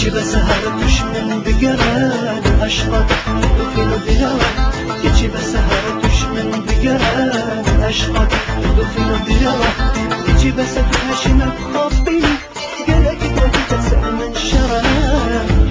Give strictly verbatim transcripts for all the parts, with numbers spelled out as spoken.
كتشي بسهر تشمن بقران عشقك دفن دلاوة كتشي بسهر تشمن بقران عشقك دفن دلاوة كتشي بسهر شنك خطيني قلق دلت تسأل من شران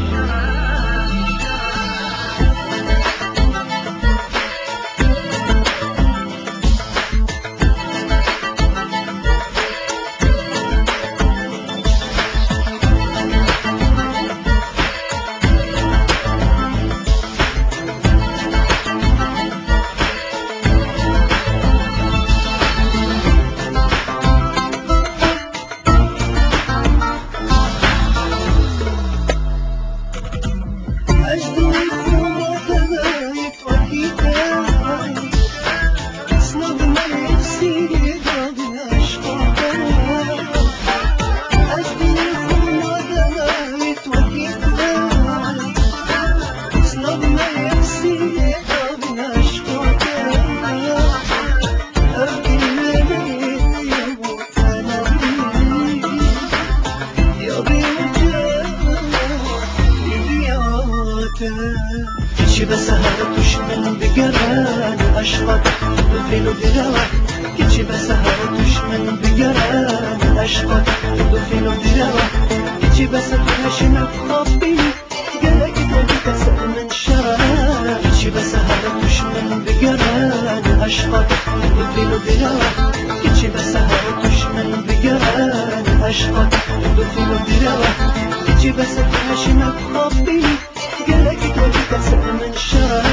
كتشي بسهر تشمن بقران عشقك دفن دلاوة كتشي بسهر تشمن بقران عشقك دفن دلاوة كتشي بسهر شنك خطيني قلق دلت تسأل من شران كتشي بسهر تشمن بقران عشقك دفن دلاوة كتشي بسهر تشمن بقران عشقك دفن دلاوة كتشي بسهر شنك خطيني قلق دلت تسأل من شران